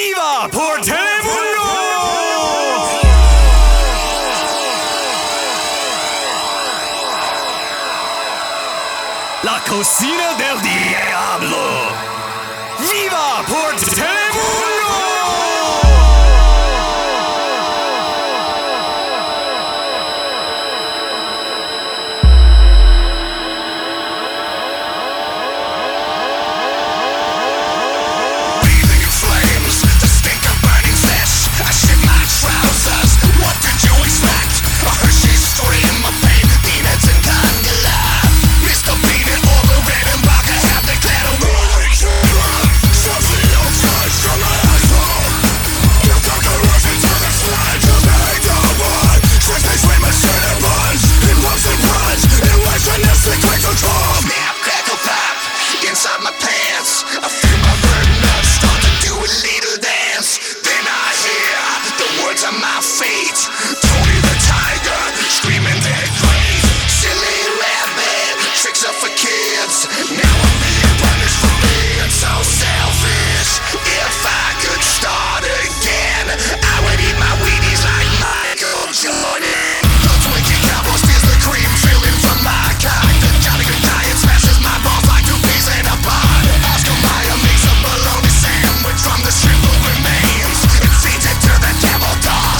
Viva por Telemundo! La cocina del diablo. Viva por Telemundo! Inside my pants, I feel my burden up, start to do a little dance. Then I hear the words on my feet. Tony the Tiger, screaming that great. Silly rabbit, tricks are for kids. Now I'm being punished for being so selfish. If I could start again, I would eat my Wheaties like Michael Jordan. The Twinkie Cowboy steals the cream filling from my kind. The Jolly Good Diet smashes my balls like two peas in a pod. Oscar Mayer makes a bologna sandwich from the shriveled remains and feeds it to the devil dog.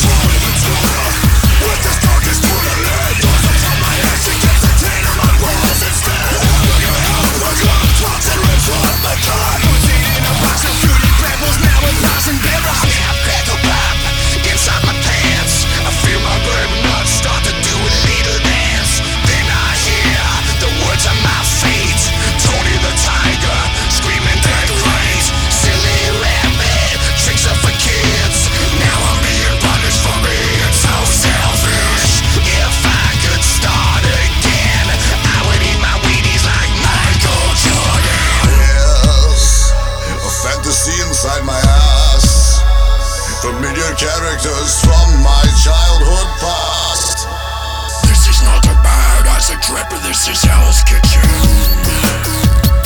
With this darkest tuna lead, doors upon my head, she gets a tan on my balls instead. Look at how the gun talks and rips off my gun. Was eating a box of fruity pebbles, now a thousand berries. Snap, crackle, pop, inside my pants. I feel my burden up, start to do a little dance. Then I hear the words on my feet. Tony the Tiger, screaming that great. Silly rabbit, tricks are for kids. Now I'm being punished for being so selfish. If I could start again, I would eat my Wheaties like Michael Jordan. Yes, a fantasy inside my ass. Familiar characters from my childhood past. This is not a bad as a trap, this is Hell's Kitchen.